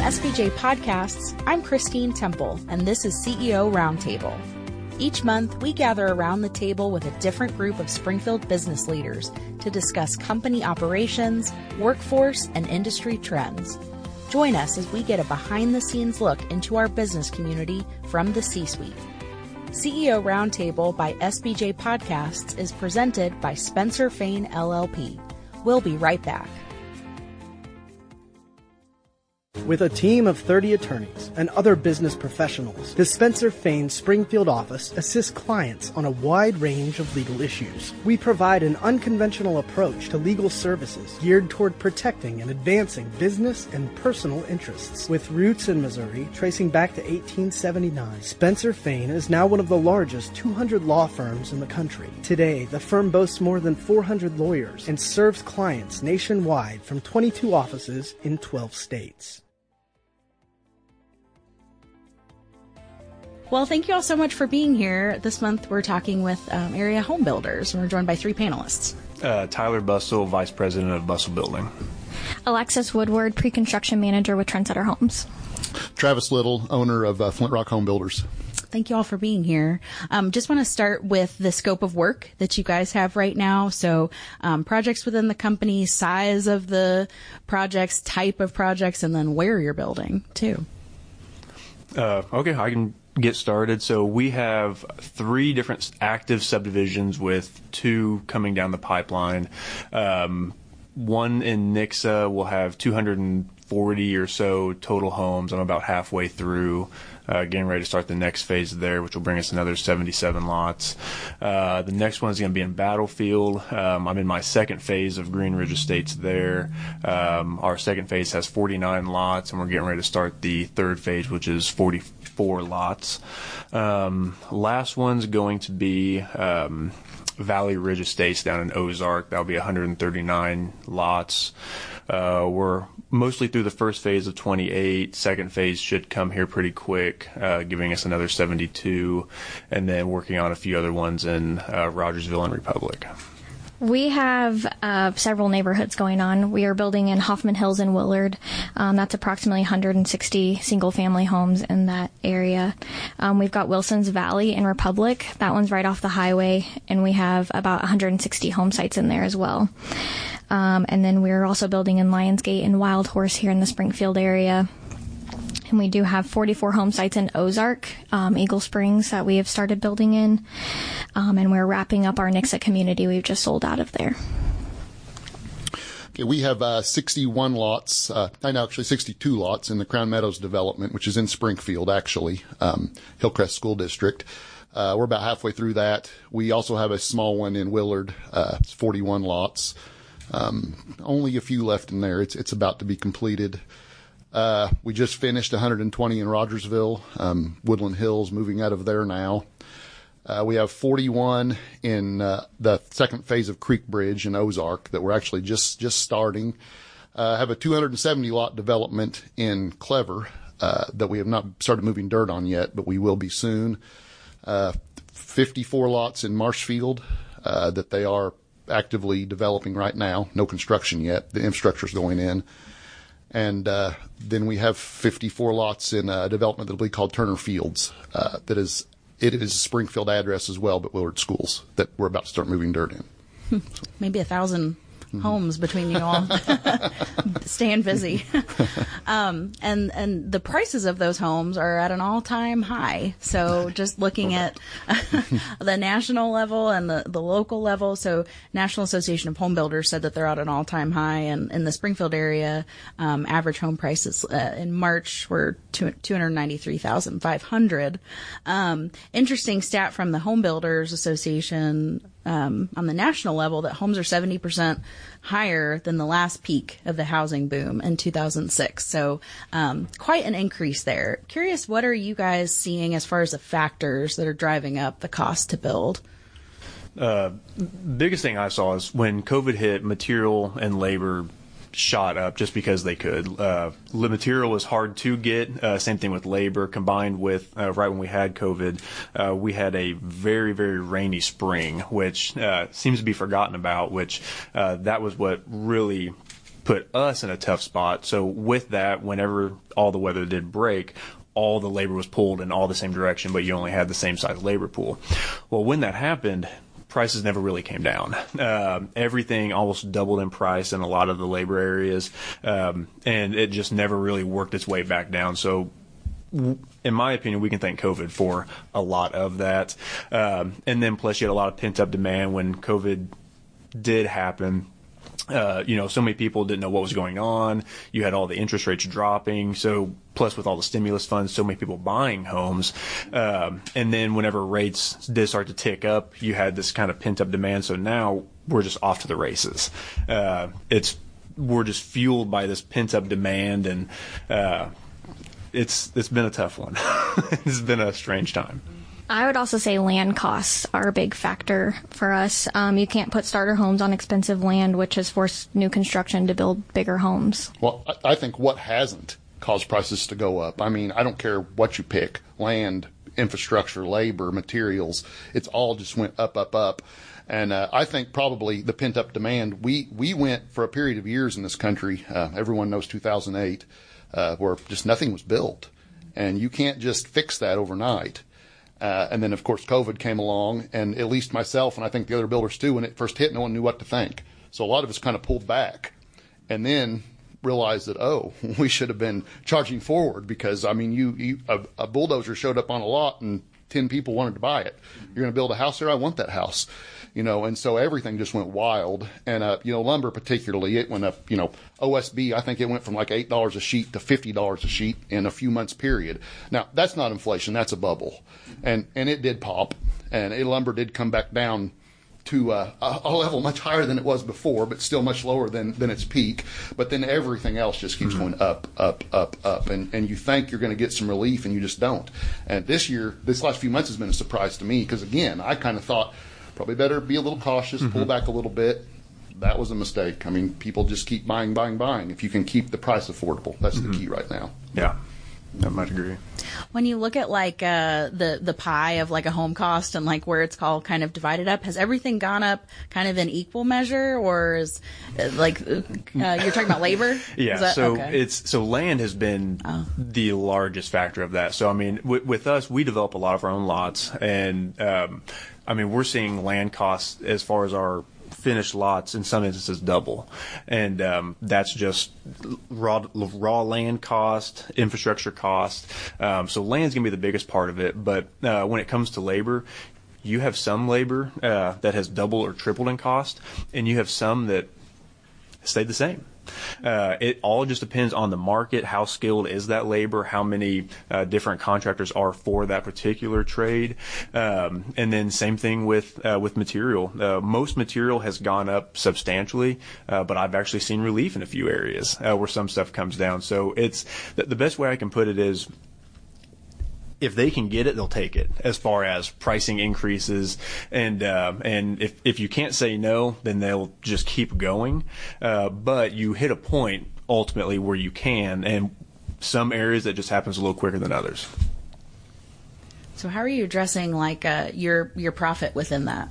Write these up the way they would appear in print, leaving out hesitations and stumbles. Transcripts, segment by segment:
SBJ Podcasts, I'm Christine Temple, and this is CEO Roundtable. Each month, we gather around the table with a different group of Springfield business leaders to discuss company operations, workforce, and industry trends. Join us as we get a behind-the-scenes look into our business community from the C-suite. CEO Roundtable by SBJ Podcasts is presented by Spencer Fane LLP. We'll be right back. With a team of 30 attorneys and other business professionals, the Spencer Fane Springfield office assists clients on a wide range of legal issues. We provide an unconventional approach to legal services geared toward protecting and advancing business and personal interests. With roots in Missouri tracing back to 1879, Spencer Fane is now one of the largest 200 law firms in the country. Today, the firm boasts more than 400 lawyers and serves clients nationwide from 22 offices in 12 states. Well, thank you all so much for being here. This month, we're talking with area home builders, and we're joined by three panelists. Tyler Bussell, Vice President of Bussell Building. Alexis Woodward, Pre-Construction Manager with Trendsetter Homes. Travis Little, owner of Flint Rock Home Builders. Thank you all for being here. Just want to start with the scope of work that you guys have right now. So projects within the company, size of the projects, type of projects, and then where you're building, too. Okay, I can get started. So we have 3 different active subdivisions with 2 coming down the pipeline. One in Nixa will have 240 or so total homes. I'm about halfway through, getting ready to start the next phase there, which will bring us another 77 lots. The next one is going to be in Battlefield. I'm in my second phase of Green Ridge Estates there. Our second phase has 49 lots, and we're getting ready to start the third phase, which is 44 lots. Last one's going to be Valley Ridge Estates down in Ozark. That'll be 139 lots. We're mostly through the first phase of 28. Second phase should come here pretty quick, giving us another 72, and then working on a few other ones in Rogersville and Republic. We have several neighborhoods going on. We are building in Hoffman Hills and Willard. That's approximately 160 single-family homes in that area. We've got Wilson's Valley in Republic. That one's right off the highway, and we have about 160 home sites in there as well. And then we're also building in Lionsgate and Wild Horse here in the Springfield area. And we do have 44 home sites in Ozark, Eagle Springs, that we have started building in. And we're wrapping up our Nixa community we've just sold out of there. Okay, we have 61 lots, actually 62 lots in the Crown Meadows development, which is in Springfield, actually, Hillcrest School District. We're about halfway through that. We also have a small one in Willard. It's 41 lots. Only a few left in there. It's about to be completed. We just finished 120 in Rogersville, Woodland Hills, moving out of there now. We have 41 in the second phase of Creek Bridge in Ozark that we're actually just starting. Have a 270 lot development in Clever that we have not started moving dirt on yet, but we will be soon. 54 lots in Marshfield that they are actively developing right now. No construction yet. The infrastructure is going in. And then we have 54 lots in a development that will be called Turner Fields. It is a Springfield address as well, but Willard Schools that we're about to start moving dirt in. Maybe 1,000 homes between you all. Staying busy. And the prices of those homes are at an all-time high. So just looking at the national level and the local level. So National Association of Home Builders said that they're at an all-time high. And in the Springfield area, average home prices in March were $293,500. Interesting stat from the Home Builders Association on the national level that homes are 70% higher than the last peak of the housing boom in 2006. So quite an increase there. Curious, what are you guys seeing as far as the factors that are driving up the cost to build? Biggest thing I saw is when COVID hit, material and labor shot up just because they could. The material was hard to get. Same thing with labor, combined with right when we had COVID, we had a very, very rainy spring, which seems to be forgotten about, which that was what really put us in a tough spot. So with that, whenever all the weather did break, all the labor was pulled in all the same direction, but you only had the same size labor pool. Well, when that happened, prices never really came down. Everything almost doubled in price in a lot of the labor areas, and it just never really worked its way back down. So in my opinion, we can thank COVID for a lot of that. And then plus you had a lot of pent up demand when COVID did happen. So many people didn't know what was going on. You had all the interest rates dropping. So plus with all the stimulus funds, so many people buying homes. And then whenever rates did start to tick up, you had this kind of pent up demand. So now we're just off to the races. We're just fueled by this pent up demand, and it's been a tough one. It's been a strange time. I would also say land costs are a big factor for us. You can't put starter homes on expensive land, which has forced new construction to build bigger homes. Well, I think what hasn't caused prices to go up, I mean, I don't care what you pick, land, infrastructure, labor, materials, it's all just went up, up, up. And I think probably the pent-up demand, we went for a period of years in this country, everyone knows 2008, where just nothing was built. And you can't just fix that overnight. And then, of course, COVID came along, and at least myself and I think the other builders too, when it first hit, no one knew what to think. So a lot of us kind of pulled back and then realized that, we should have been charging forward because, I mean, a bulldozer showed up on a lot and 10 people wanted to buy it. You're going to build a house there? I want that house. And so everything just went wild. And, lumber particularly, it went up, OSB, I think it went from like $8 a sheet to $50 a sheet in a few months period. Now, that's not inflation, that's a bubble. And it did pop, and lumber did come back down to a level much higher than it was before, but still much lower than its peak. But then everything else just keeps going up, up, up, up. And you think you're going to get some relief, and you just don't. And this last few months has been a surprise to me because, again, I kind of thought probably better be a little cautious, pull back a little bit. That was a mistake. I mean, people just keep buying, buying, buying. If you can keep the price affordable, that's the key right now. Yeah, I might agree. When you look at like the pie of like a home cost and like where it's all kind of divided up, has everything gone up kind of in equal measure, or is like you're talking about labor? Yeah, so land has been the largest factor of that. So I mean, with us, we develop a lot of our own lots, and we're seeing land costs as far as our finished lots in some instances double, and that's just raw land cost, infrastructure cost. So land's gonna be the biggest part of it, but when it comes to labor, you have some labor that has doubled or tripled in cost, and you have some that stayed the same. It all just depends on the market, how skilled is that labor, how many different contractors are for that particular trade, and then same thing with material. Most material has gone up substantially, but I've actually seen relief in a few areas where some stuff comes down. So it's the best way I can put it is, if they can get it, they'll take it as far as pricing increases. And if you can't say no, then they'll just keep going. But you hit a point ultimately where you can, and some areas that just happens a little quicker than others. So how are you addressing like your profit within that?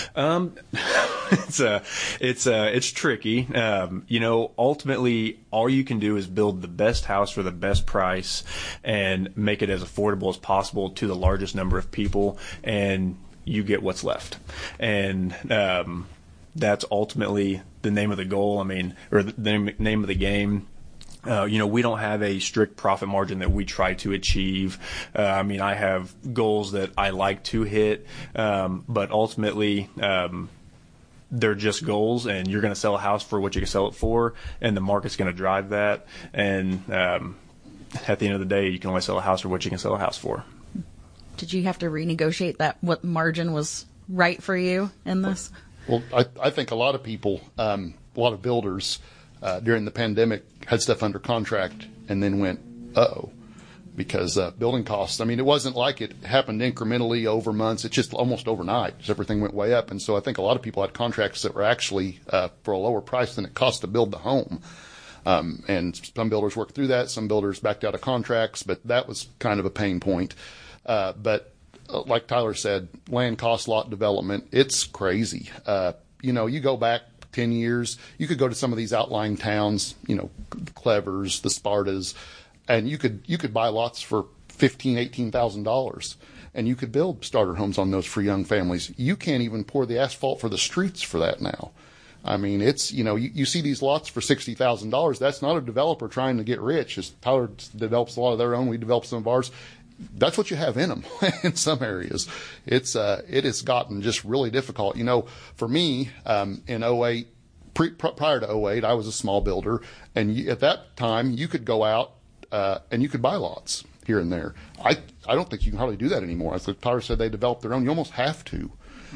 It's tricky. Ultimately all you can do is build the best house for the best price and make it as affordable as possible to the largest number of people, and you get what's left. And that's ultimately the name of the goal. Or the name of the game. We don't have a strict profit margin that we try to achieve. I have goals that I like to hit, but ultimately, they're just goals, and you're going to sell a house for what you can sell it for, and the market's going to drive that. And at the end of the day, you can only sell a house for what you can sell a house for. Did you have to renegotiate that? What margin was right for you in this? Well, I think a lot of people, a lot of builders, during the pandemic had stuff under contract and then went, because building costs, it wasn't like it happened incrementally over months. It's just almost overnight. Just everything went way up. And so I think a lot of people had contracts that were actually for a lower price than it cost to build the home. And some builders worked through that. Some builders backed out of contracts, but that was kind of a pain point. But like Tyler said, land cost, lot development, it's crazy. You go back 10 years, you could go to some of these outlying towns, Clevers, the Spartas, and you could buy lots for $18,000, and you could build starter homes on those for young families. You can't even pour the asphalt for the streets for that now. I mean, it's, you see these lots for $60,000. That's not a developer trying to get rich. As Tyler develops a lot of their own, we develop some of ours. That's what you have in them in some areas. It has gotten just really difficult. For me, in 08, prior to 08, I was a small builder, and at that time, you could go out and you could buy lots here and there. I don't think you can hardly do that anymore. As Tyler said, they develop their own. You almost have to.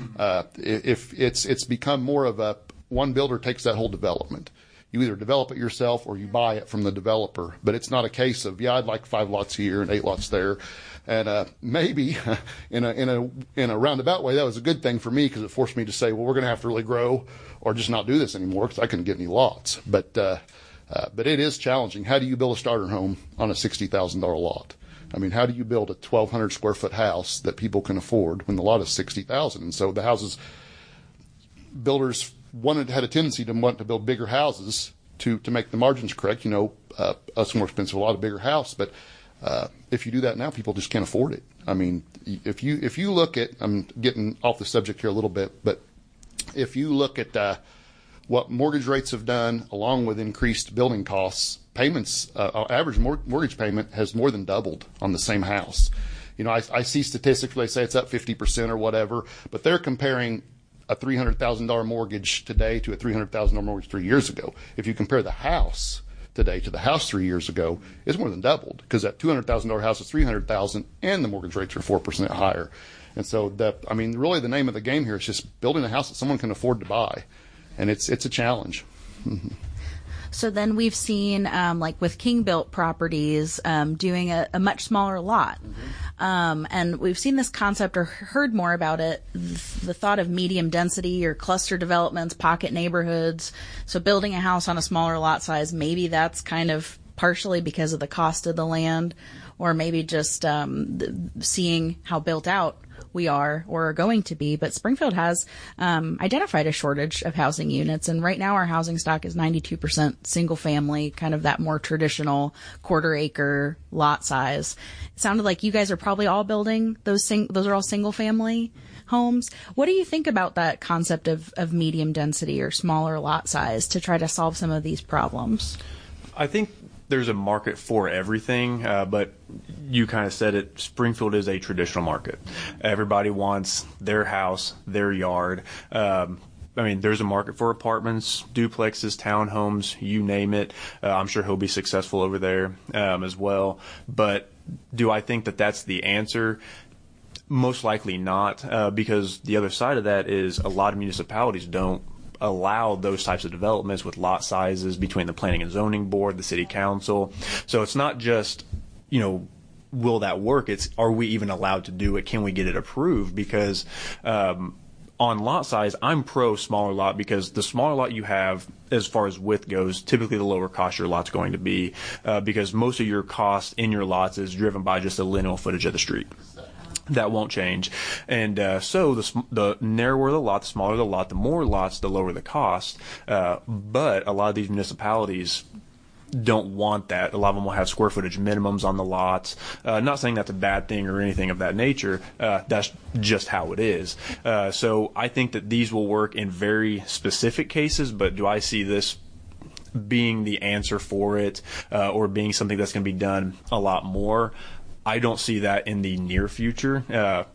If it's become more of a one builder takes that whole development. You either develop it yourself or you buy it from the developer. But it's not a case of, I'd like 5 lots here and 8 lots there. And maybe in a roundabout way, that was a good thing for me because it forced me to say, well, we're going to have to really grow or just not do this anymore because I couldn't get any lots. But it is challenging. How do you build a starter home on a $60,000 lot? I mean, how do you build a 1,200 square foot house that people can afford when the lot is $60,000? And so the houses, builders had a tendency to want to build bigger houses to make the margins correct. Us more expensive, a lot of bigger house. But if you do that now, people just can't afford it. I mean, if you look at, I'm getting off the subject here a little bit, but if you look at what mortgage rates have done, along with increased building costs, payments, average mortgage payment has more than doubled on the same house. I see statistics where they say it's up 50% or whatever, but they're comparing a $300,000 mortgage today to a $300,000 mortgage 3 years ago. If you compare the house today to the house 3 years ago, it's more than doubled because that $200,000 house is $300,000 and the mortgage rates are 4% higher. And so really the name of the game here is just building a house that someone can afford to buy. And it's a challenge. So then we've seen, like with King Built Properties, doing a much smaller lot. And we've seen this concept or heard more about it, the thought of medium density or cluster developments, pocket neighborhoods. So building a house on a smaller lot size, maybe that's kind of partially because of the cost of the land, or maybe just seeing how built out we are or are going to be. But Springfield has identified a shortage of housing units, and right now our housing stock is 92% single family, kind of that more traditional quarter acre lot size. It sounded like you guys are probably all building those are all single family homes. What do you think about that concept of medium density or smaller lot size to try to solve some of these problems? I think there's a market for everything, but you kind of said it. Springfield is a traditional market. Everybody wants their house, their yard. There's a market for apartments, duplexes, townhomes, you name it. I'm sure he'll be successful over there as well. But do I think that that's the answer? Most likely not, because the other side of that is a lot of municipalities don't allow those types of developments with lot sizes between the Planning and Zoning Board, the City Council. So it's not just, will that work? It's, are we even allowed to do it? Can we get it approved? Because on lot size, I'm pro smaller lot because the smaller lot you have, as far as width goes, typically the lower cost your lot's going to be because most of your cost in your lots is driven by just the lineal footage of the street. That won't change. And so the narrower the lot, the smaller the lot, the more lots, the lower the cost. But a lot of these municipalities don't want that. A lot of them will have square footage minimums on the lots. Not saying that's a bad thing or anything of that nature. That's just how it is. So I think that these will work in very specific cases, but do I see this being the answer for it or being something that's going to be done a lot more? I don't see that in the near future.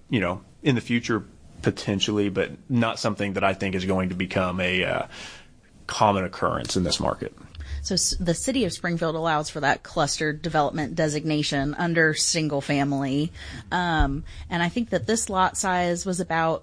In the future, potentially, but not something that I think is going to become a common occurrence in this market. So the city of Springfield allows for that cluster development designation under single family. And I think that this lot size was about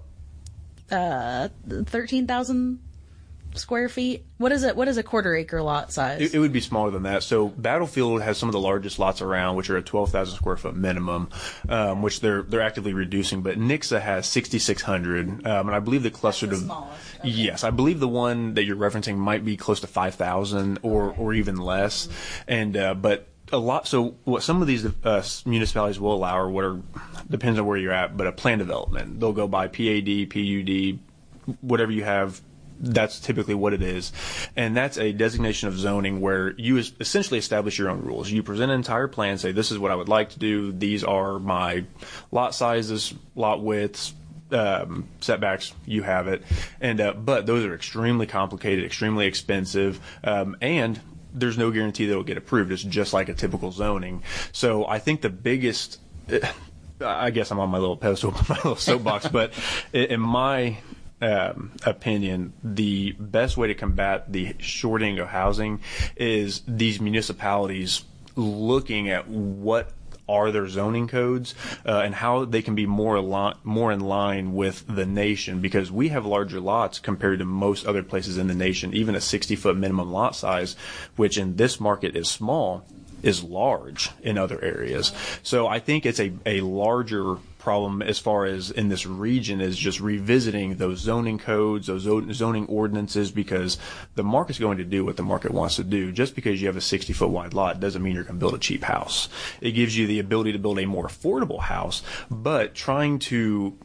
13,000 square feet. What is a quarter acre lot size? It would be smaller than that. So Battlefield has some of the largest lots around, which are a 12,000 square foot minimum, which they're actively reducing. But Nixa has 6,600, and I believe the cluster. That's the smallest. Okay. Yes, I believe the one that you're referencing might be close to 5,000 or even less. And but a lot. So what some of these municipalities will allow, or depends on where you're at, but a plan development. They'll go by PAD, PUD, whatever you have That's typically what it is. And that's a designation of zoning where you essentially establish your own rules. You present an entire plan, say, this is what I would like to do. These are my lot sizes, lot widths, setbacks, you have it. And but those are extremely complicated, extremely expensive, and there's no guarantee that it'll get approved. It's just like a typical zoning. So I think the biggest, I guess I'm on my little pedestal, my little soapbox, but in my opinion, the best way to combat the shorting of housing is these municipalities looking at what are their zoning codes and how they can be more in line with the nation, because we have larger lots compared to most other places in the nation. Even a 60-foot minimum lot size, which in this market is small, is large in other areas. So I think it's a larger problem as far as in this region is just revisiting those zoning codes, those zoning ordinances, because the market's going to do what the market wants to do. Just because you have a 60-foot wide lot doesn't mean you're going to build a cheap house. It gives you the ability to build a more affordable house, but trying to,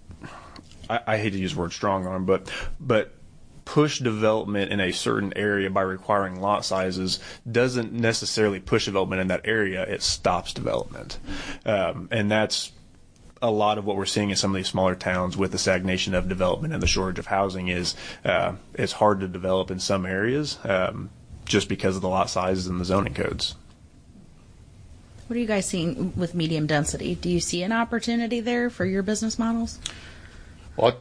I hate to use the word strong arm, but push development in a certain area by requiring lot sizes doesn't necessarily push development in that area. It stops development. And that's a lot of what we're seeing in some of these smaller towns with the stagnation of development and the shortage of housing is it's hard to develop in some areas just because of the lot sizes and the zoning codes. What are you guys seeing with medium density? Do you see an opportunity there for your business models? Well,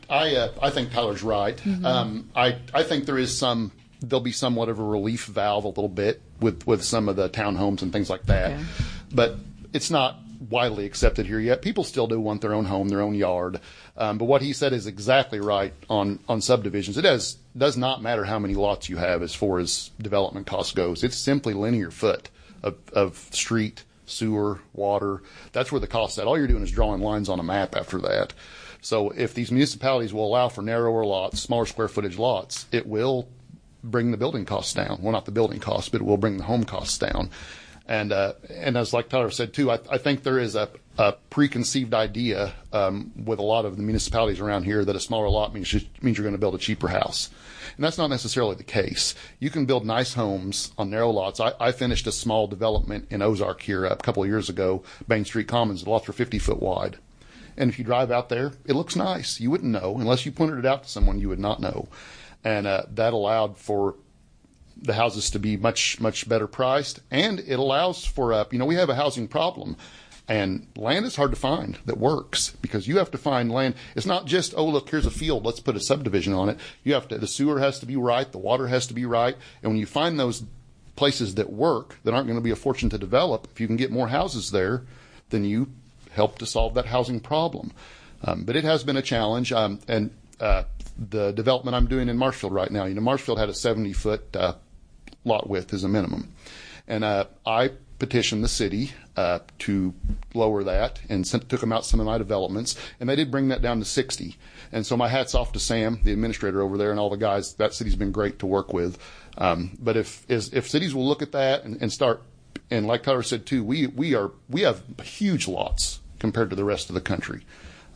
I think Tyler's right. Mm-hmm. I think there'll be somewhat of a relief valve a little bit with some of the townhomes and things like that. Okay. But it's not widely accepted here yet. People still do want their own home, their own yard. But what he said is exactly right on subdivisions. It does not matter how many lots you have as far as development cost goes. It's simply linear foot of street, sewer, water. That's where the cost's at. All you're doing is drawing lines on a map after that. So if these municipalities will allow for narrower lots, smaller square footage lots, it will bring the building costs down. Well, not the building costs, but it will bring the home costs down. And as like Tyler said too, I think there is a preconceived idea with a lot of the municipalities around here that a smaller lot means you're going to build a cheaper house. And that's not necessarily the case. You can build nice homes on narrow lots. I finished a small development in Ozark here a couple of years ago, Bain Street Commons. The lots were 50 foot wide. And if you drive out there, it looks nice. You wouldn't know. Unless you pointed it out to someone, you would not know. And that allowed for the houses to be much, much better priced. And it allows for, we have a housing problem. And land is hard to find that works because you have to find land. It's not just, oh, look, here's a field, let's put a subdivision on it. The sewer has to be right, the water has to be right. And when you find those places that work, that aren't going to be a fortune to develop, if you can get more houses there, then you help to solve that housing problem. But it has been a challenge. And the development I'm doing in Marshfield right now, Marshfield had a 70-foot lot width as a minimum. And I petitioned the city to lower that and took them out some of my developments. And they did bring that down to 60. And so my hat's off to Sam, the administrator over there, and all the guys. That city's been great to work with. But if cities will look at that and start, and like Tyler said too, we have huge lots compared to the rest of the country.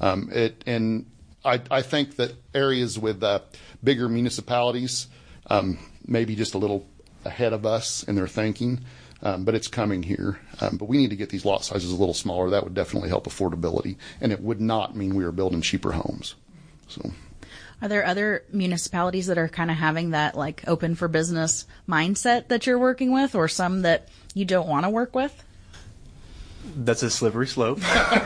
And I think that areas with bigger municipalities may be just a little ahead of us in their thinking, but it's coming here. But we need to get these lot sizes a little smaller. That would definitely help affordability, and it would not mean we are building cheaper homes. So, are there other municipalities that are kind of having that like open for business mindset that you're working with, or some that you don't want to work with? That's a slippery slope.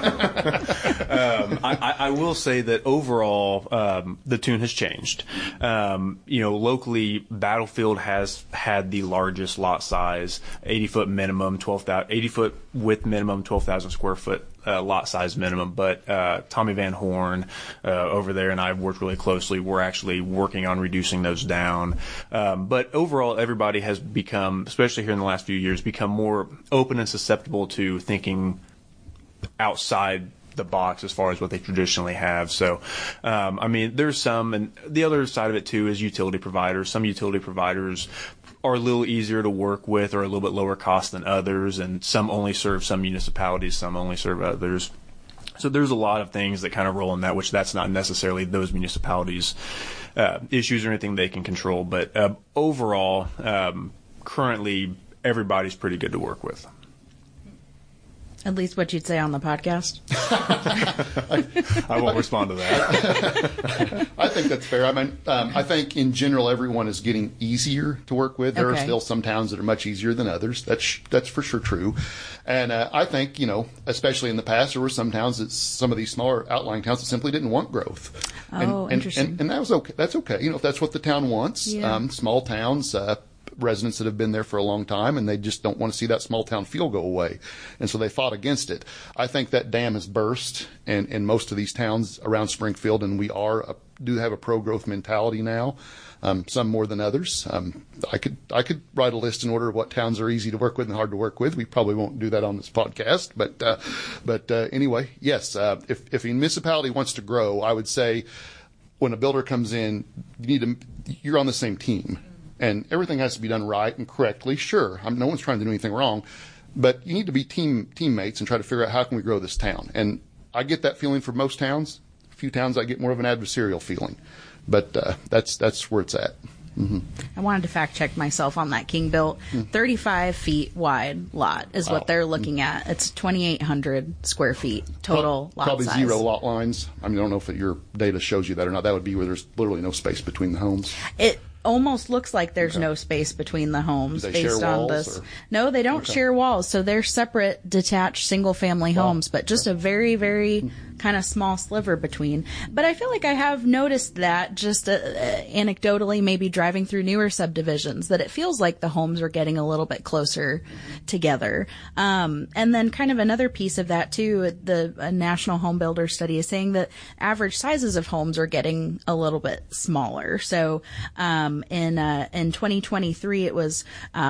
I will say that overall, the tune has changed. Locally, Battlefield has had the largest lot size, 80-foot minimum, 80-foot width minimum, 12,000 square foot lot size minimum. But Tommy Van Horn over there and I have worked really closely. We're actually working on reducing those down. But overall, everybody has become, especially here in the last few years, become more open and susceptible to thinking outside the box as far as what they traditionally have. So, there's some, and the other side of it too is utility providers. Some utility providers are a little easier to work with or a little bit lower cost than others, and some only serve some municipalities, some only serve others. So there's a lot of things that kind of roll in that, which that's not necessarily those municipalities' issues or anything they can control. But overall, currently, everybody's pretty good to work with. At least what you'd say on the podcast. I won't respond to that. I think that's fair. I mean, I think in general, everyone is getting easier to work with. There are still some towns that are much easier than others. That's for sure true. And I think, especially in the past, there were some towns some of these smaller outlying towns that simply didn't want growth. Interesting. And that was okay. That's okay. If that's what the town wants. Yeah. Small towns, residents that have been there for a long time, and they just don't want to see that small town feel go away. And so they fought against it. I think that dam has burst in most of these towns around Springfield, and we do have a pro-growth mentality now, some more than others. I could write a list in order of what towns are easy to work with and hard to work with. We probably won't do that on this podcast. But anyway, yes, if a municipality wants to grow, I would say when a builder comes in, you're on the same team. And everything has to be done right and correctly. Sure, no one's trying to do anything wrong, but you need to be teammates and try to figure out how can we grow this town. And I get that feeling for most towns. A few towns I get more of an adversarial feeling, but that's where it's at. Mm-hmm. I wanted to fact check myself on that King built 35 feet wide lot is what they're looking at. It's 2,800 square feet total lot probably size. Zero lot lines. I mean, I don't know if your data shows you that or not. That would be where there's literally no space between the homes. It almost looks like there's no space between the homes. Do they based share on walls, this. or? No, they don't share walls. So they're separate, detached, single-family homes, but just a very, very kind of small sliver between. But I feel like I have noticed that just anecdotally, maybe driving through newer subdivisions, that it feels like the homes are getting a little bit closer together. And then kind of another piece of that too, the National Home Builder Study is saying that average sizes of homes are getting a little bit smaller. So in 2023, it was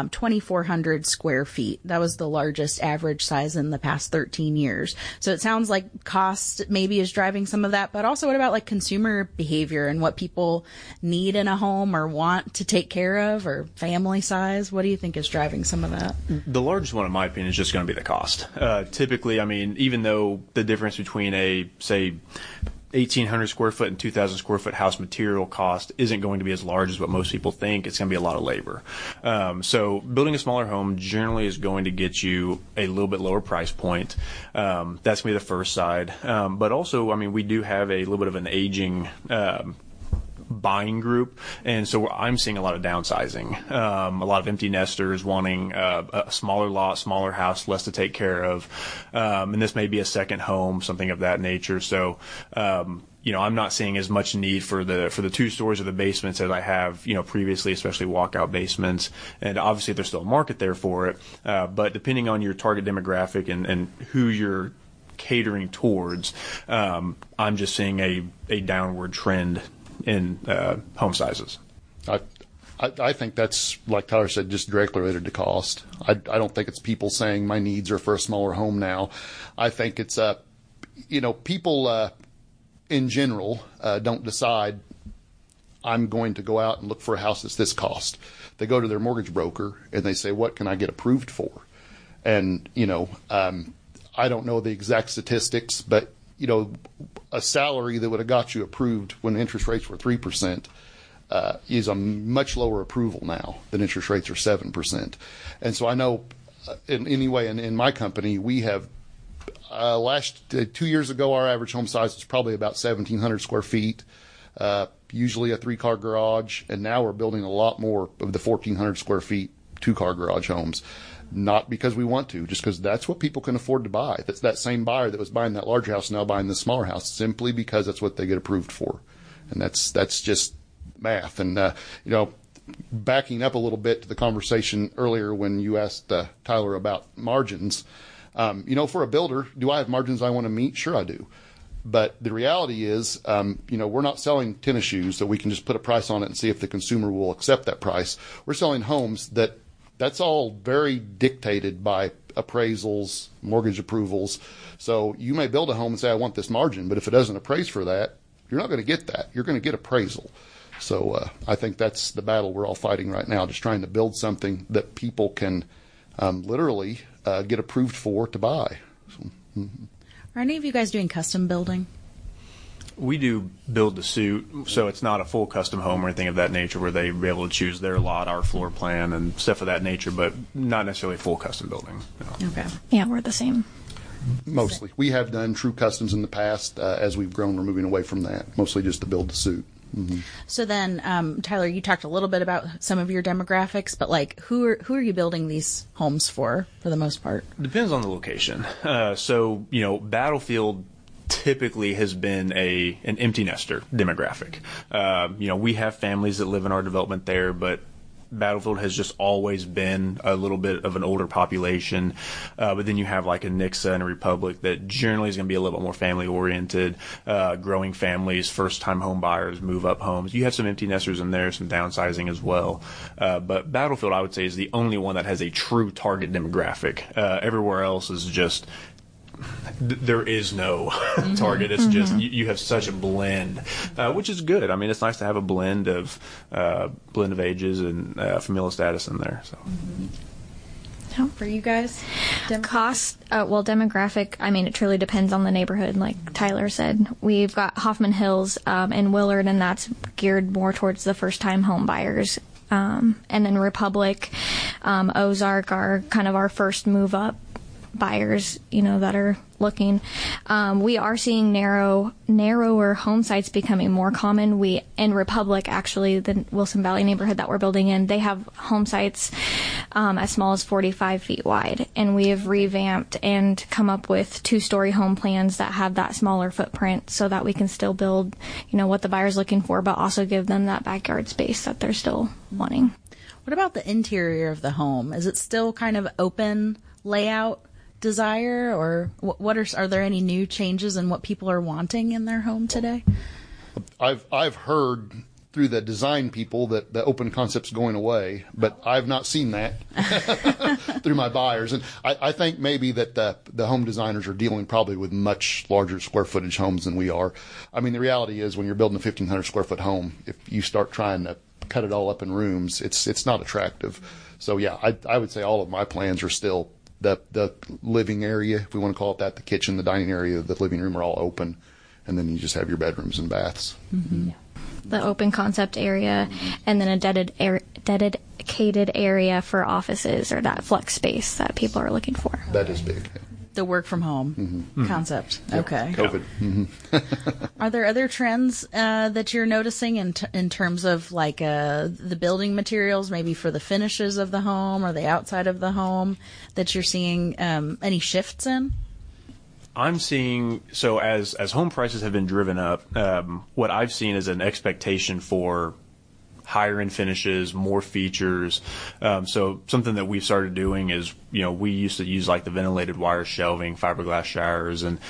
2,400 square feet. That was the largest average size in the past 13 years. So it sounds like cost maybe is driving some of that, but also what about like consumer behavior and what people need in a home or want to take care of, or family size? What do you think is driving some of that? The largest one, in my opinion, is just going to be the cost. Typically, I mean, even though the difference between a, say, 1,800 square foot and 2,000 square foot house material cost isn't going to be as large as what most people think. It's going to be a lot of labor. So building a smaller home generally is going to get you a little bit lower price point. That's going to be the first side. But also, I mean, we do have a little bit of an aging buying group, and so I'm seeing a lot of downsizing, a lot of empty nesters wanting a smaller lot, smaller house, less to take care of, and this may be a second home, something of that nature. So I'm not seeing as much need for the two stories or the basements as I have previously, especially walkout basements, and obviously there's still a market there for it, but depending on your target demographic and who you're catering towards, I'm just seeing a downward trend in home sizes. I think that's, like Tyler said, just directly related to cost. I don't think it's people saying my needs are for a smaller home now. I think it's people in general don't decide I'm going to go out and look for a house that's this cost. They go to their mortgage broker and they say, what can I get approved for? And I don't know the exact statistics, but a salary that would have got you approved when interest rates were 3% is a much lower approval now than interest rates are 7%. And so I know, in my company, we have 2 years ago, our average home size was probably about 1,700 square feet, usually a 3-car garage, and now we're building a lot more of the 1,400 square feet 2-car garage homes. Not because we want to, just because that's what people can afford to buy. That's that same buyer that was buying that larger house now buying the smaller house, simply because that's what they get approved for. And that's just math. And, backing up a little bit to the conversation earlier when you asked Tyler about margins, for a builder, do I have margins I want to meet? Sure I do. But the reality is, we're not selling tennis shoes that we can just put a price on it and see if the consumer will accept that price. We're selling homes that's all very dictated by appraisals, mortgage approvals. So you may build a home and say, I want this margin, but if it doesn't appraise for that, you're not going to get that. You're going to get appraisal. So I think that's the battle we're all fighting right now, just trying to build something that people can literally get approved for to buy. So, Are any of you guys doing custom building? We do build to suit, so it's not a full custom home or anything of that nature where they be able to choose their lot, our floor plan, and stuff of that nature, but not necessarily full custom building. No. Okay. Yeah, we're the same. Mostly. We have done true customs in the past. As we've grown, we're moving away from that. Mostly just to build to suit. Mm-hmm. So then, Tyler, you talked a little bit about some of your demographics, but like, who are you building these homes for the most part? Depends on the location. So, Battlefield typically has been an empty nester demographic. We have families that live in our development there, but Battlefield has just always been a little bit of an older population. But then you have like a Nixa and a Republic that generally is going to be a little bit more family oriented, growing families, first time home buyers, move up homes. You have some empty nesters in there, some downsizing as well. But Battlefield, I would say, is the only one that has a true target demographic. Everywhere else is just, there is no target. It's just you have such a blend, which is good. I mean, it's nice to have a blend of ages and familial status in there. So, for you guys, demographic. I mean, it truly depends on the neighborhood. Like Tyler said, we've got Hoffman Hills and Willard, and that's geared more towards the first-time home buyers. And then Republic, Ozark are kind of our first move-up buyers, that are looking. We are seeing narrower home sites becoming more common. In Republic, actually, the Wilson Valley neighborhood that we're building in, they have home sites as small as 45 feet wide. And we have revamped and come up with 2-story home plans that have that smaller footprint so that we can still build, what the buyer's looking for, but also give them that backyard space that they're still wanting. What about the interior of the home? Is it still kind of open layout desire, or are there any new changes in what people are wanting in their home today? I've heard through the design people that the open concept's going away, but I've not seen that through my buyers. And I think maybe that the home designers are dealing probably with much larger square footage homes than we are. I mean, the reality is when you're building a 1,500 square foot home, if you start trying to cut it all up in rooms, it's not attractive. So yeah, I would say all of my plans are still the living area, if we want to call it that, the kitchen, the dining area, the living room are all open, and then you just have your bedrooms and baths. Mm-hmm. The open concept area, and then a dedicated area for offices, or that flex space that people are looking for. That is big. The work from home concept. Yep. Okay. COVID. Are there other trends that you're noticing in terms of like the building materials, maybe for the finishes of the home or the outside of the home, that you're seeing any shifts in? I'm seeing, so as home prices have been driven up, what I've seen is an expectation for higher end finishes, more features. So something that we've started doing is, we used to use like the ventilated wire shelving, fiberglass showers, and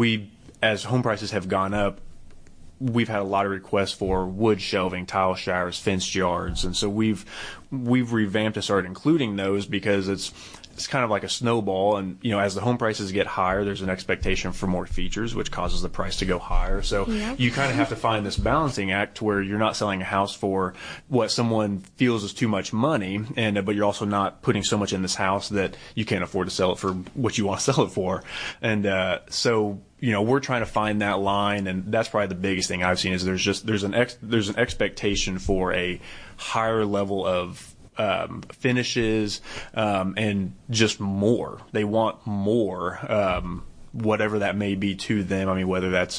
as home prices have gone up, we've had a lot of requests for wood shelving, tile showers, fenced yards, and so we've revamped to start including those because it's kind of like a snowball, and as the home prices get higher, there's an expectation for more features, which causes the price to go higher. So you kind of have to find this balancing act where you're not selling a house for what someone feels is too much money, but you're also not putting so much in this house that you can't afford to sell it for what you want to sell it for. And so we're trying to find that line, and that's probably the biggest thing I've seen is there's an expectation for a higher level of finishes, and just more. They want more, whatever that may be to them. I mean, whether that's,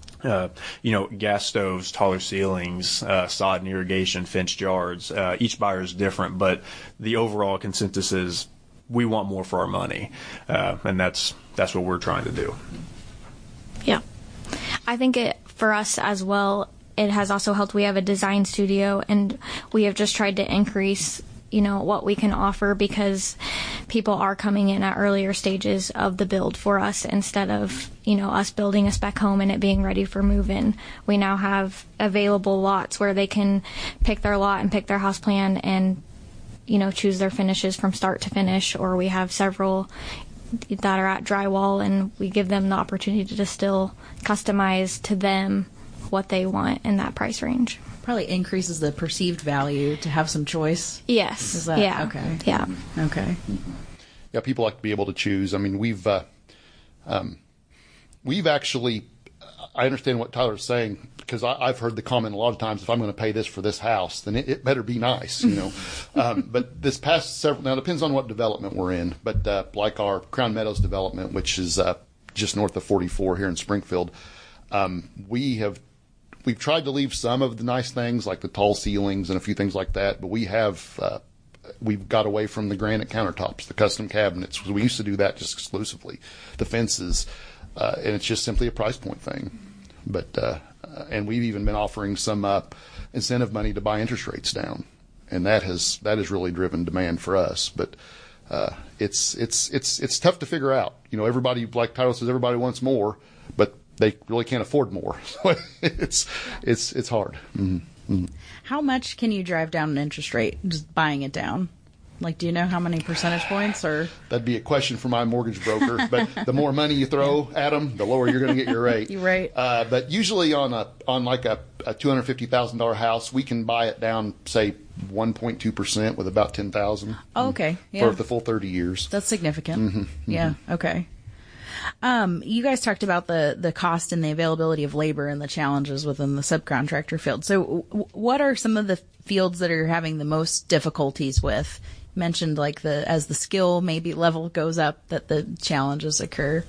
gas stoves, taller ceilings, sod and irrigation, fenced yards. Each buyer is different, but the overall consensus is we want more for our money. And that's what we're trying to do. Yeah. I think for us as well, it has also helped. We have a design studio, and we have just tried to increase, what we can offer because people are coming in at earlier stages of the build for us instead of, us building a spec home and it being ready for move-in. We now have available lots where they can pick their lot and pick their house plan and, choose their finishes from start to finish, or we have several that are at drywall, and we give them the opportunity to still customize to them what they want in that price range. Probably increases the perceived value to have some choice. Yes. Is that, yeah. Okay. Yeah. Okay. Yeah, people like to be able to choose. I mean, we've we've actually, I understand what Tyler's saying, because I've heard the comment a lot of times, if I'm going to pay this for this house, then it better be nice, you know. But this past several, now it depends on what development we're in, but like our Crown Meadows development, which is just north of 44 here in Springfield, we've tried to leave some of the nice things like the tall ceilings and a few things like that, but we've got away from the granite countertops, the custom cabinets. We used to do that just exclusively, the fences, and it's just simply a price point thing. But and we've even been offering some incentive money to buy interest rates down, and that has really driven demand for us. But it's tough to figure out. You know, everybody, like Tyler says, everybody wants more, but they really can't afford more. So it's hard. Mm-hmm. Mm-hmm. How much can you drive down an interest rate just buying it down? Like, do you know how many percentage points? Or that'd be a question for my mortgage broker. But the more money you throw at them, the lower you're going to get your rate. You're right. But usually on like a $250,000 house, we can buy it down, say 1.2% with about $10,000. Oh, okay. Yeah. For the full 30 years. That's significant. Mm-hmm. Mm-hmm. Yeah. Okay. You guys talked about the cost and the availability of labor and the challenges within the subcontractor field. So what are some of the fields that are having the most difficulties with? You mentioned like as the skill maybe level goes up, that the challenges occur.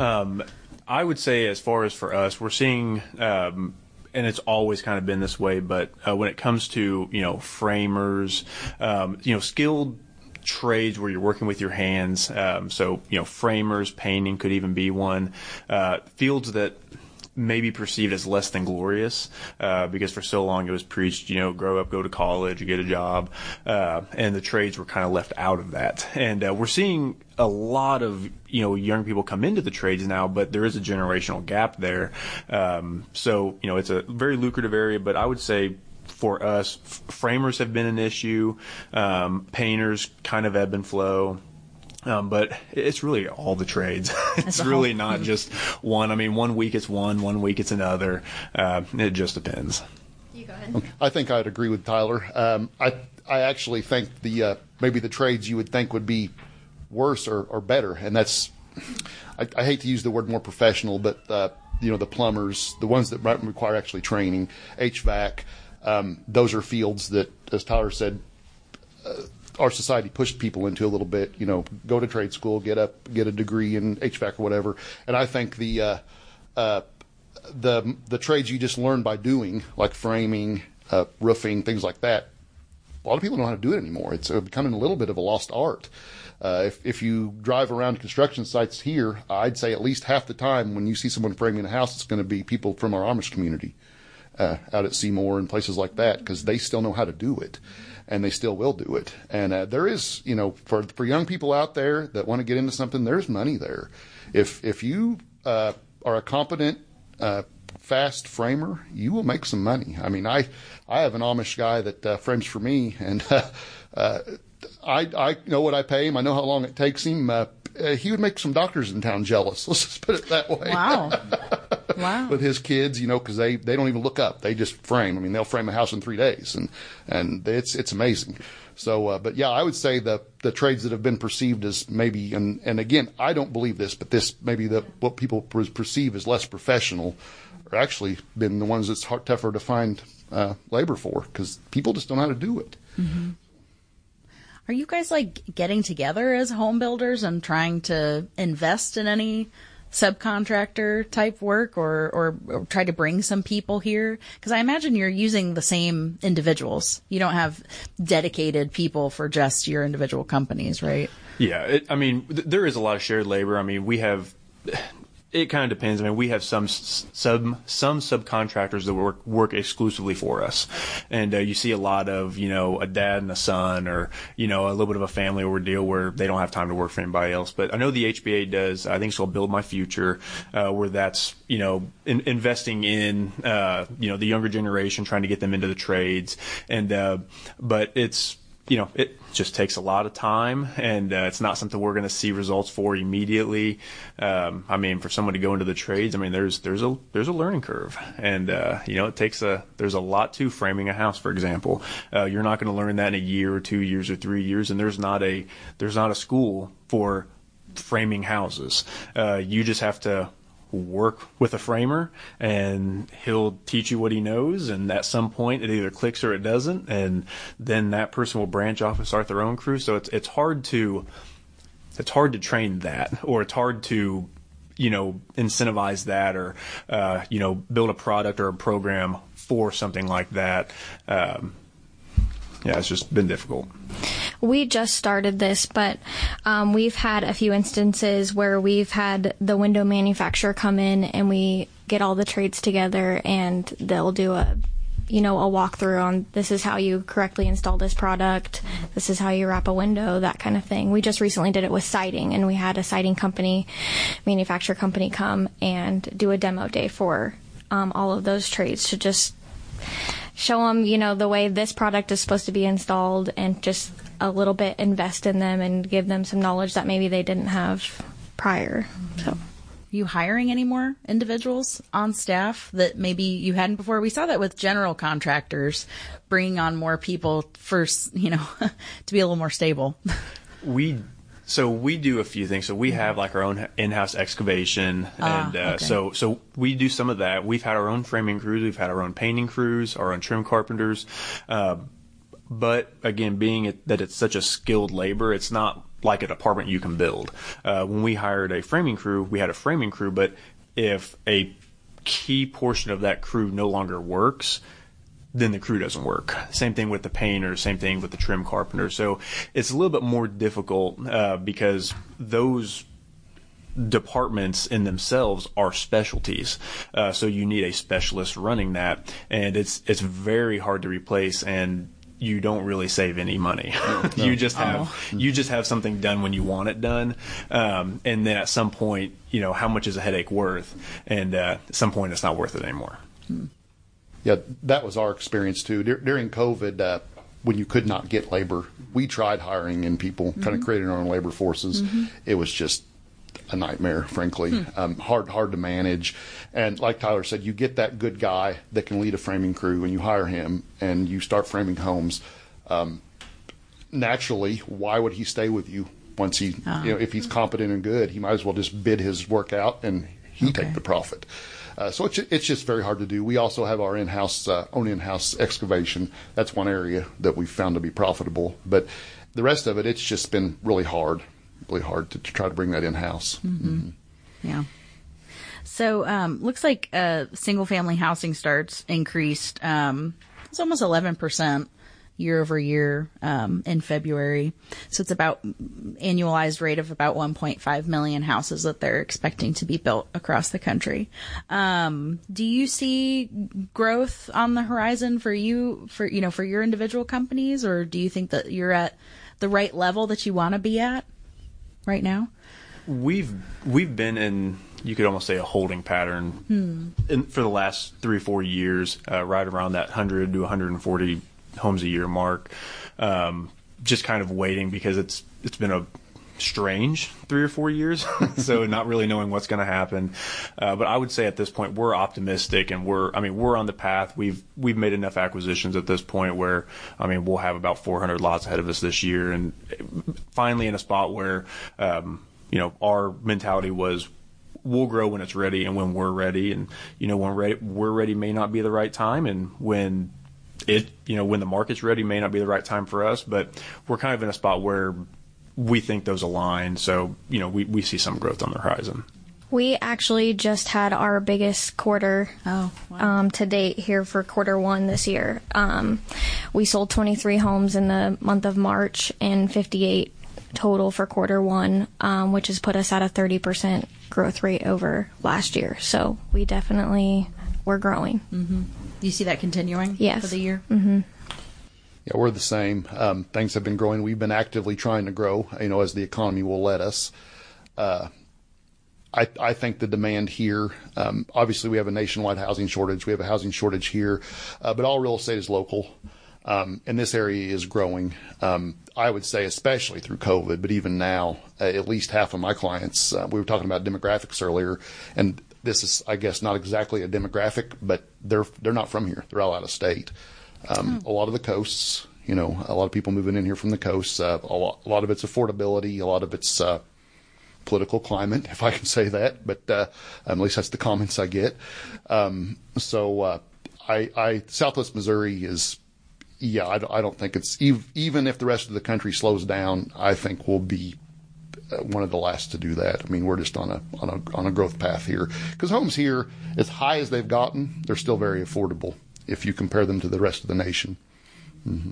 I would say as far as for us, we're seeing, and it's always kind of been this way, but when it comes to, you know, framers, you know, skilled trades where you're working with your hands. So, you know, framers, painting could even be one. Fields that may be perceived as less than glorious, because for so long it was preached, you know, grow up, go to college, get a job. And the trades were kind of left out of that. And we're seeing a lot of, you know, young people come into the trades now, but there is a generational gap there. So, you know, it's a very lucrative area, but I would say for us, framers have been an issue. Painters kind of ebb and flow. But it's really all the trades. It's really not just one. I mean, one week it's one week it's another. It just depends. You go ahead. I think I'd agree with Tyler. I actually think maybe the trades you would think would be worse or better, and that's, I hate to use the word more professional, but you know, the plumbers, the ones that require actually training, HVAC, those are fields that, as Tyler said, our society pushed people into a little bit. You know, go to trade school, get a degree in HVAC or whatever. And I think the trades you just learn by doing, like framing, roofing, things like that, a lot of people don't know how to do it anymore. It's becoming a little bit of a lost art. If you drive around construction sites here, I'd say at least half the time when you see someone framing a house, it's going to be people from our Amish community out at Seymour and places like that, because they still know how to do it, and they still will do it. And there is, you know, for young people out there that want to get into something, there's money there. If you are a competent, fast framer, you will make some money. I mean, I have an Amish guy that frames for me, and I know what I pay him. I know how long it takes him. He would make some doctors in town jealous. Let's just put it that way. Wow. Wow. With his kids, you know, because they don't even look up. They just frame. I mean, they'll frame a house in 3 days, and it's amazing. So, but yeah, I would say the trades that have been perceived as maybe, and again, I don't believe this, but this maybe what people perceive as less professional are actually been the ones that's tougher to find labor for, because people just don't know how to do it. Mm-hmm. Are you guys like getting together as home builders and trying to invest in any subcontractor type work or try to bring some people here? Because I imagine you're using the same individuals. You don't have dedicated people for just your individual companies, right? Yeah. I mean, there is a lot of shared labor. I mean, we have... It kind of depends. I mean, we have some subcontractors that work exclusively for us, and you see a lot of, you know, a dad and a son, or, you know, a little bit of a family ordeal where they don't have time to work for anybody else. But I know the HBA does. I think it's called Build My Future, where that's, you know, investing in you know, the younger generation, trying to get them into the trades, and but it's, you know, it just takes a lot of time, and it's not something we're going to see results for immediately. I mean, for someone to go into the trades, I mean, there's a learning curve, and you know, there's a lot to framing a house, for example. You're not going to learn that in a year or 2 years or 3 years, and there's not a school for framing houses. You just have to work with a framer, and he'll teach you what he knows, and at some point it either clicks or it doesn't, and then that person will branch off and start their own crew. So it's hard to train that, or it's hard to incentivize that, or build a product or a program for something like that. It's just been difficult. We just started this, but we've had a few instances where we've had the window manufacturer come in and we get all the trades together, and they'll do a walkthrough on, this is how you correctly install this product, this is how you wrap a window, that kind of thing. We just recently did it with siding, and we had a siding manufacturer company come and do a demo day for all of those trades to just show them, the way this product is supposed to be installed, and just a little bit invest in them and give them some knowledge that maybe they didn't have prior. So, you hiring any more individuals on staff that maybe you hadn't before? We saw that with general contractors, bringing on more people first, to be a little more stable. We do a few things. So we have like our own in-house excavation, and okay. So we do some of that. We've had our own framing crews, we've had our own painting crews, our own trim carpenters. But again, being that it's such a skilled labor, it's not like an apartment you can build. When we hired a framing crew, we had a framing crew, but if a key portion of that crew no longer works, then the crew doesn't work. Same thing with the painter, same thing with the trim carpenter. So it's a little bit more difficult because those departments in themselves are specialties. So you need a specialist running that, and it's very hard to replace, and you don't really save any money. You just have something done when you want it done, and then at some point, how much is a headache worth? And at some point, it's not worth it anymore. Yeah, that was our experience too. During COVID, when you could not get labor, we tried hiring in people, kind of creating our own labor forces. It was just a nightmare, frankly. Hard to manage. And like Tyler said, you get that good guy that can lead a framing crew, and you hire him, and you start framing homes. Naturally, why would he stay with you once he, if he's competent and good, he might as well just bid his work out and take the profit. So it's just very hard to do. We also have our own in-house excavation. That's one area that we've found to be profitable. But the rest of it, it's just been really hard to try to bring that in-house. Yeah. So looks like single-family housing starts increased. It's almost 11% year over year in February. So it's about annualized rate of about 1.5 million houses that they're expecting to be built across the country. Do you see growth on the horizon for your individual companies, or do you think that you're at the right level that you want to be at right now? We've been in, you could almost say, a holding pattern for the last 3 or 4 years, right around that 100 to 140 homes a year mark, just kind of waiting, because it's been a strange 3 or 4 years, so not really knowing what's going to happen. But I would say at this point we're optimistic, and we're on the path. We've made enough acquisitions at this point where we'll have about 400 lots ahead of us this year, and finally in a spot where our mentality was, we'll grow when it's ready and when we're ready, and when we're ready may not be the right time, and when the market's ready may not be the right time for us, but we're kind of in a spot where we think those align. So, we see some growth on the horizon. We actually just had our biggest quarter to date here for quarter one this year. We sold 23 homes in the month of March and 58 total for quarter one, which has put us at a 30% growth rate over last year. So we're growing. Do you see that continuing for the year? Yeah, we're the same. Things have been growing. We've been actively trying to grow, as the economy will let us. I think the demand here, obviously we have a nationwide housing shortage. We have a housing shortage here, but all real estate is local. And this area is growing. I would say especially through COVID, but even now, at least half of my clients, we were talking about demographics earlier, and this is, I guess, not exactly a demographic, but they're not from here. They're all out of state. A lot of the coasts, a lot of people moving in here from the coasts. A lot of it's affordability. A lot of it's political climate, if I can say that, but at least that's the comments I get. Southwest Missouri is, I don't think it's, even if the rest of the country slows down, I think we'll be one of the last to do that. I mean, we're just on a growth path here, because homes here, as high as they've gotten, they're still very affordable if you compare them to the rest of the nation. Mm-hmm.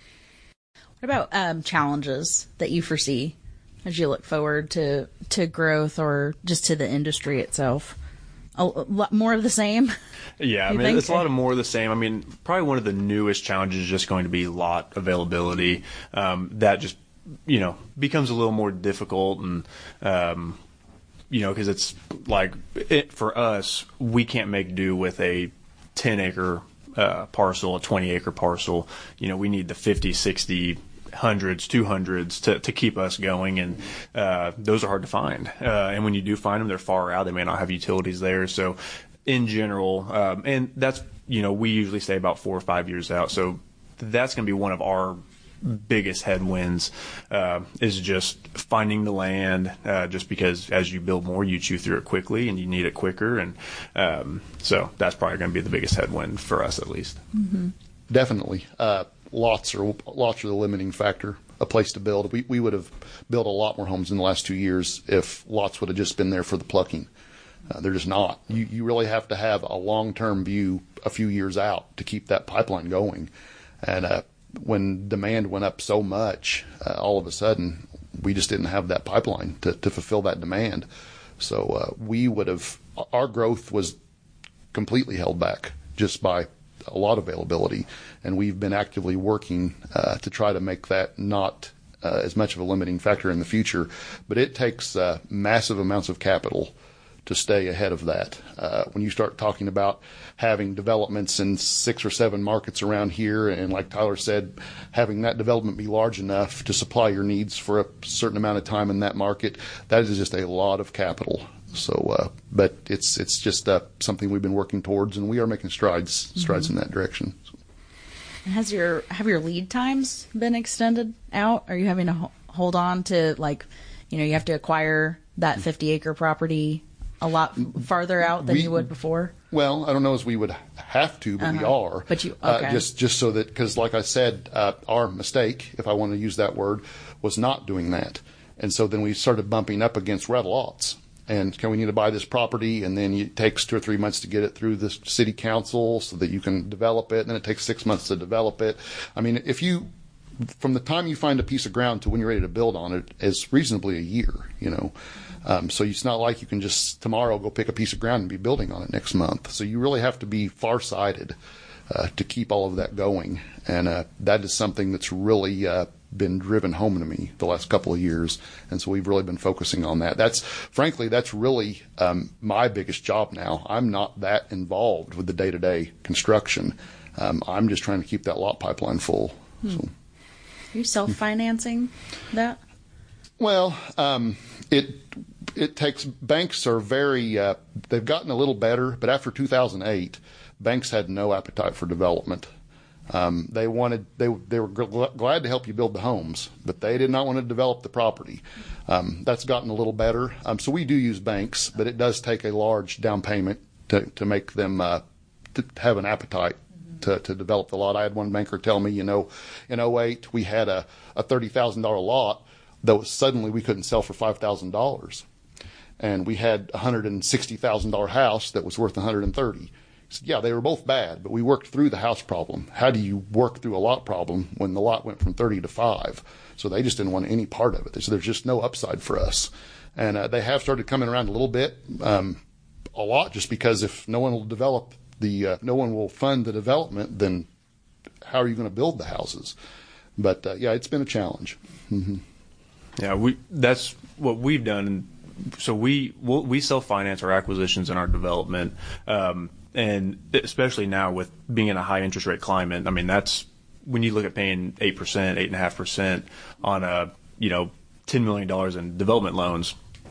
What about challenges that you foresee as you look forward to growth or just to the industry itself? A lot more of the same? Yeah, I mean, it's a lot of more of the same. I mean, probably one of the newest challenges is just going to be lot availability. That just, becomes a little more difficult, and, because it's like, for us, we can't make do with a 10-acre parcel, a 20-acre parcel. We need the 50, 60, hundreds, 200s to keep us going, and those are hard to find. And when you do find them, they're far out. They may not have utilities there. So in general, and that's, we usually stay about 4 or 5 years out. So that's going to be one of our biggest headwinds, is just finding the land, just because as you build more, you chew through it quickly and you need it quicker. And so that's probably going to be the biggest headwind for us, at least. Mm-hmm. Definitely. Lots are the limiting factor. A place to build. We would have built a lot more homes in the last 2 years if lots would have just been there for the plucking. They're just not. You really have to have a long-term view a few years out to keep that pipeline going. And when demand went up so much, all of a sudden, we just didn't have that pipeline to fulfill that demand. So our growth was completely held back just by a lot of availability, and we've been actively working to try to make that not as much of a limiting factor in the future. But it takes massive amounts of capital to stay ahead of that. When you start talking about having developments in 6 or 7 markets around here, and like Tyler said, having that development be large enough to supply your needs for a certain amount of time in that market, that is just a lot of capital. So, but it's just something we've been working towards, and we are making strides in that direction. Have your lead times been extended out? Are you having to hold on to, you have to acquire that 50-acre property a lot farther out than you would before? Well, I don't know as we would have to, but we are. But you, okay. Just so that, because like I said, our mistake, if I want to use that word, was not doing that. And so then we started bumping up against red lots. And we need to buy this property, and then it takes 2 or 3 months to get it through the city council so that you can develop it, and then it takes 6 months to develop it. I mean, from the time you find a piece of ground to when you're ready to build on it is reasonably a year, So it's not like you can just tomorrow go pick a piece of ground and be building on it next month. So you really have to be farsighted to keep all of that going. And that is something that's really been driven home to me the last couple of years. And so we've really been focusing on that. That's really my biggest job now. I'm not that involved with the day-to-day construction. I'm just trying to keep that lot pipeline full. So. Are you self-financing that? Well, it takes, banks are very, they've gotten a little better, but after 2008, banks had no appetite for development. They were glad to help you build the homes, but they did not want to develop the property. That's gotten a little better. So we do use banks, but it does take a large down payment to make them to have an appetite to develop the lot. I had one banker tell me, in 2008 we had a $30,000 lot that suddenly we couldn't sell for $5,000, and we had a $160,000 house that was worth $130,000. He said, yeah, they were both bad, but we worked through the house problem. How do you work through a lot problem when the lot went from 30 to 5? So they just didn't want any part of it. They said there's just no upside for us. And they have started coming around a little bit, a lot, just because if no one will develop no one will fund the development, then how are you going to build the houses? But yeah, it's been a challenge. Mm-hmm. Yeah, that's what we've done. So we self-finance our acquisitions and our development. And especially now with being in a high interest rate climate, I mean, that's when you look at paying 8%, 8.5% on $10 million in development loans,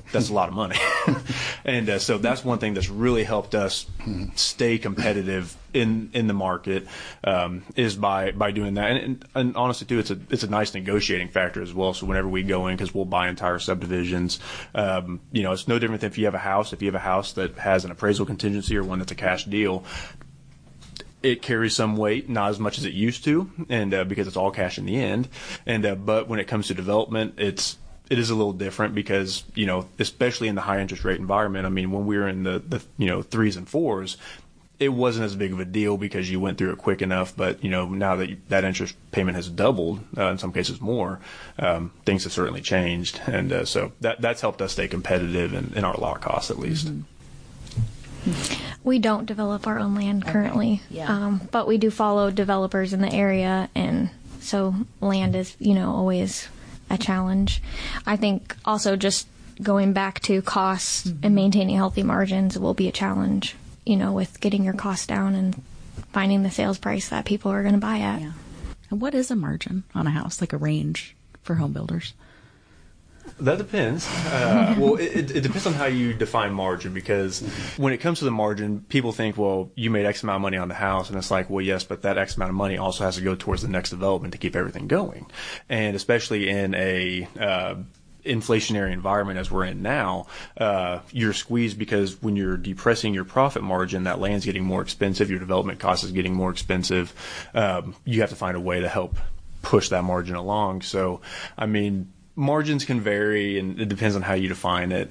that's a lot of money. And so that's one thing that's really helped us stay competitive in the market, is by doing that. And honestly, too, it's a nice negotiating factor as well. So whenever we go in, because we'll buy entire subdivisions, it's no different than if you have a house. If you have a house that has an appraisal contingency or one that's a cash deal, it carries some weight, not as much as it used to, and because it's all cash in the end. And but when it comes to development, it is a little different because, especially in the high interest rate environment. I mean, when we were in the 3s and 4s, it wasn't as big of a deal because you went through it quick enough. But now that interest payment has doubled, in some cases more, things have certainly changed, and so that's helped us stay competitive in our lot costs, at least. Mm-hmm. We don't develop our own land currently, but we do follow developers in the area, and so land is, always a challenge. I think also just going back to costs and maintaining healthy margins will be a challenge, with getting your costs down and finding the sales price that people are going to buy at. Yeah. And what is a margin on a house, like a range for home builders? That depends. Well, it depends on how you define margin, because when it comes to the margin, people think, well, you made X amount of money on the house, and it's like, well, yes, but that X amount of money also has to go towards the next development to keep everything going. And especially in a inflationary environment as we're in now, you're squeezed, because when you're depressing your profit margin, that land's getting more expensive, your development cost is getting more expensive. You have to find a way to help push that margin along. So, I mean, margins can vary, and it depends on how you define it.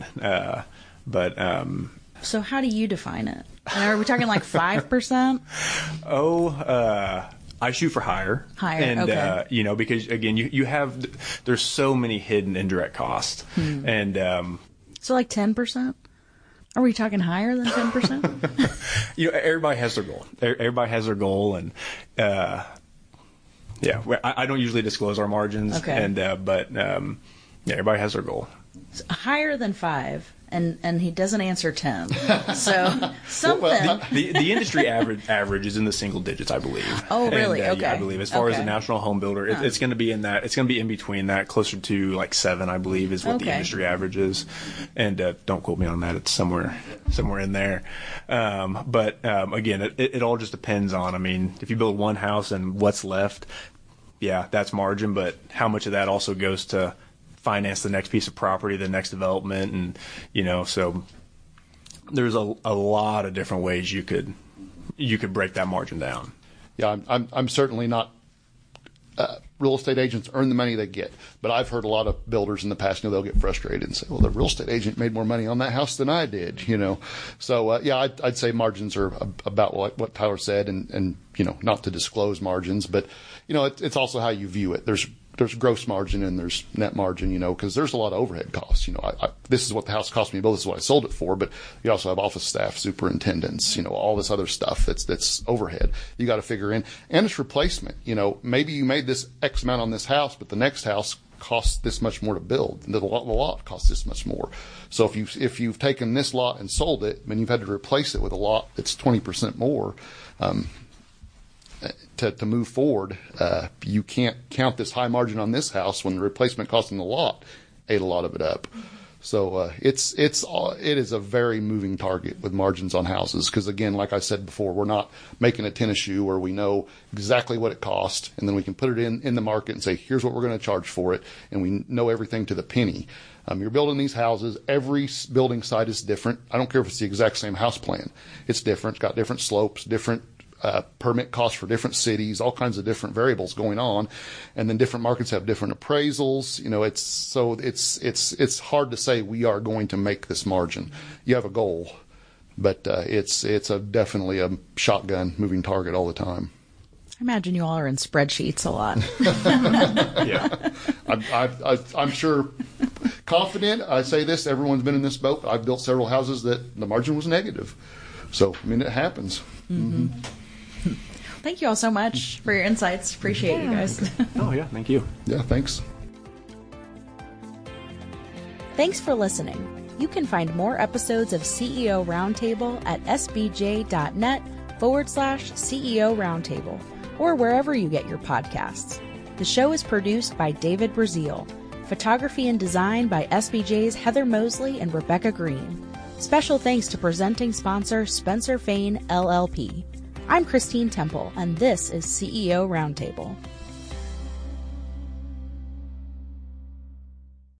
So how do you define it? Are we talking like 5%? I shoot for higher. And, okay. Because again, there's so many hidden indirect costs. And, so like 10%? Are we talking higher than 10%? Everybody has their goal. Everybody has their goal. And, yeah, I don't usually disclose our margins, but everybody has their goal. So higher than 5, and he doesn't answer 10. So something. Well, the industry average is in the single digits, I believe. Oh, really? And, okay. Yeah, I believe as far as the national home builder, it's going to be in that. It's going to be in between that, closer to like 7, I believe, is what the industry average is. And don't quote me on that; it's somewhere in there. But again, it all just depends on. I mean, if you build one house and what's left, yeah, that's margin. But how much of that also goes to finance the next piece of property, the next development, and so there's a lot of different ways you could break that margin down. Yeah, I'm certainly not. Real estate agents earn the money they get, but I've heard a lot of builders in the past, they'll get frustrated and say, well, the real estate agent made more money on that house than I did, So, I'd say margins are about what Tyler said, and not to disclose margins, but, it's also how you view it. There's gross margin and there's net margin, because there's a lot of overhead costs. This is what the house cost me to build. This is what I sold it for. But you also have office staff, superintendents, all this other stuff that's overhead. You got to figure in, and it's replacement. Maybe you made this X amount on this house, but the next house costs this much more to build. The lot costs this much more. So if you've taken this lot and sold it, and you've had to replace it with a lot that's 20% more, to move forward, you can't count this high margin on this house when the replacement cost in the lot ate a lot of it up. So it is a very moving target with margins on houses, because again, like I said before, we're not making a tennis shoe where we know exactly what it cost and then we can put it in the market and say, here's what we're going to charge for it, and we know everything to the penny. You're building these houses. Every building site is different. I don't care if it's the exact same house plan. It's different. It's got different slopes, different permit costs for different cities, all kinds of different variables going on, and then different markets have different appraisals. It's hard to say we are going to make this margin. You have a goal, but it's definitely a shotgun moving target all the time. I imagine you all are in spreadsheets a lot. Yeah, I'm sure. Confident, I say this. Everyone's been in this boat. I've built several houses that the margin was negative, so it happens. Mm-hmm. Thank you all so much for your insights. Appreciate you guys. Oh, yeah. Thank you. Yeah, thanks. Thanks for listening. You can find more episodes of CEO Roundtable at sbj.net/CEO Roundtable, or wherever you get your podcasts. The show is produced by David Brazil. Photography and design by SBJ's Heather Mosley and Rebecca Green. Special thanks to presenting sponsor Spencer Fane LLP. I'm Christine Temple, and this is CEO Roundtable.